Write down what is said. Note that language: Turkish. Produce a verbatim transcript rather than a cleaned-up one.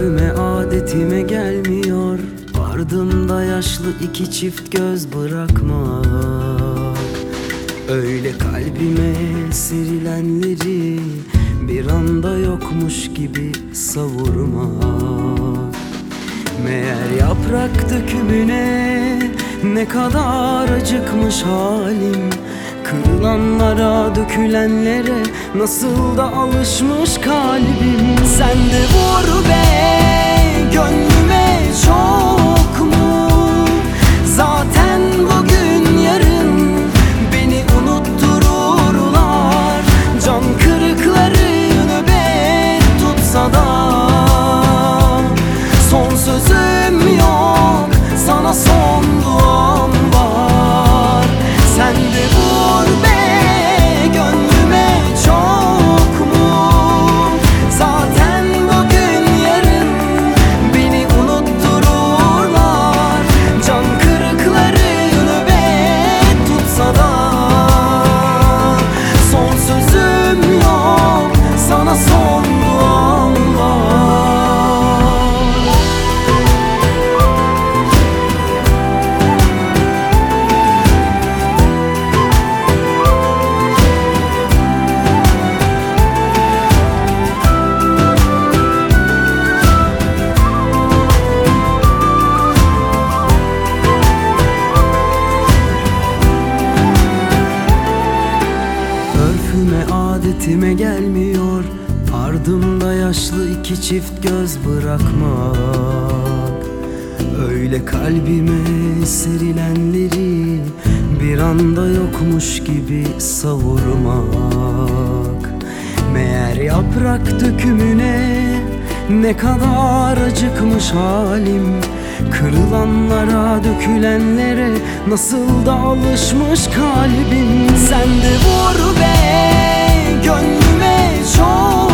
Örfüme adetime gelmiyor ardımda yaşlı iki çift göz bırakmak. Öyle kalbime serilenleri bir anda yokmuş gibi savurmak. Meğer yaprak dökümüne ne kadar acıkmış halim, kırılanlara dökülenlere nasıl da alışmış kalbim. Sen de vur be gönlüme çok mu? Zaten bugün yarın beni unuttururlar. Can kırıkları nöbet tutsa da son sözüm yok, sana son duam var. Sen de vur be gönlüme çok mu? Zaten bugün yarın beni unuttururlar. Can kırıkları nöbet tutsa da son sözüm yok, sana son duam var. Örfüme adetime gelmiyor ardımda yaşlı iki çift göz bırakmak. Öyle kalbime serilenleri bir anda yokmuş gibi savurmak. Meğer yaprak dökümüne ne kadar acıkmış halim, kırılanlara dökülenlere nasıl da alışmış kalbim. Sen de vur be gönlüme çok